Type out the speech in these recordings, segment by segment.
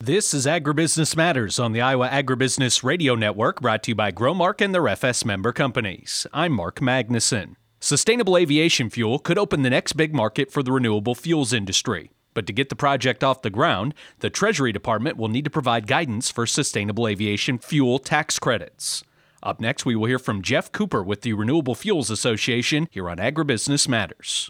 This is Agribusiness Matters on the Iowa Agribusiness Radio Network, brought to you by Growmark and their FS member companies. I'm Mark Magnuson. Sustainable aviation fuel could open the next big market for the renewable fuels industry. But to get the project off the ground, the Treasury Department will need to provide guidance for sustainable aviation fuel tax credits. Up next, we will hear from Jeff Cooper with the Renewable Fuels Association here on Agribusiness Matters.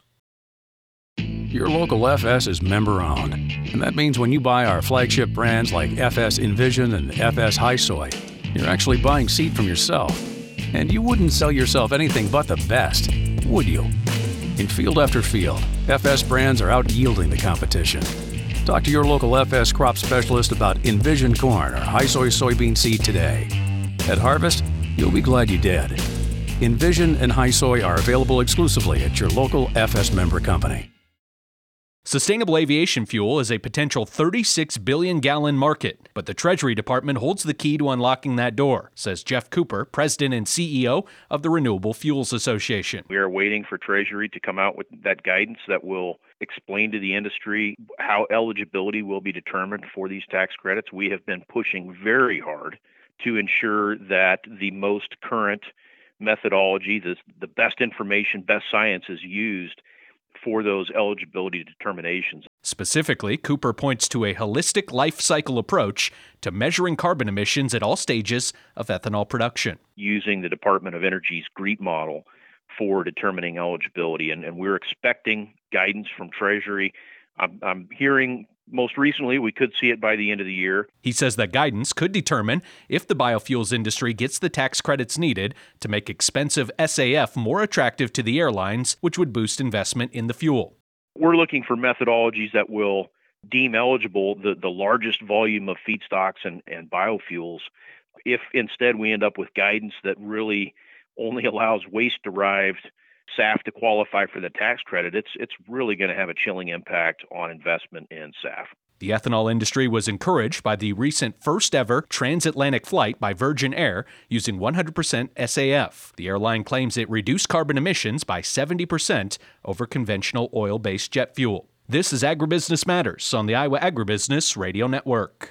Your local FS is member-owned, and that means when you buy our flagship brands like FS Envision and FS High Soy, you're actually buying seed from yourself. And you wouldn't sell yourself anything but the best, would you? In field after field, FS brands are out-yielding the competition. Talk to your local FS crop specialist about Envision corn or High Soy soybean seed today. At harvest, you'll be glad you did. Envision and High Soy are available exclusively at your local FS member company. Sustainable aviation fuel is a potential 36 billion gallon market, but the Treasury Department holds the key to unlocking that door, says Jeff Cooper, President and CEO of the Renewable Fuels Association. We are waiting for Treasury to come out with that guidance that will explain to the industry how eligibility will be determined for these tax credits. We have been pushing very hard to ensure that the most current methodology, the best information, best science is used for those eligibility determinations. Specifically, Cooper points to a holistic life cycle approach to measuring carbon emissions at all stages of ethanol production. Using the Department of Energy's GREET model for determining eligibility, and we're expecting guidance from Treasury. I'm hearing most recently we could see it by the end of the year. He says that guidance could determine if the biofuels industry gets the tax credits needed to make expensive SAF more attractive to the airlines, which would boost investment in the fuel. We're looking for methodologies that will deem eligible the largest volume of feedstocks and biofuels. If instead we end up with guidance that really only allows waste-derived SAF to qualify for the tax credit, it's really going to have a chilling impact on investment in SAF. The ethanol industry was encouraged by the recent first-ever transatlantic flight by Virgin Air using 100% SAF. The airline claims it reduced carbon emissions by 70% over conventional oil-based jet fuel. This is Agribusiness Matters on the Iowa Agribusiness Radio Network.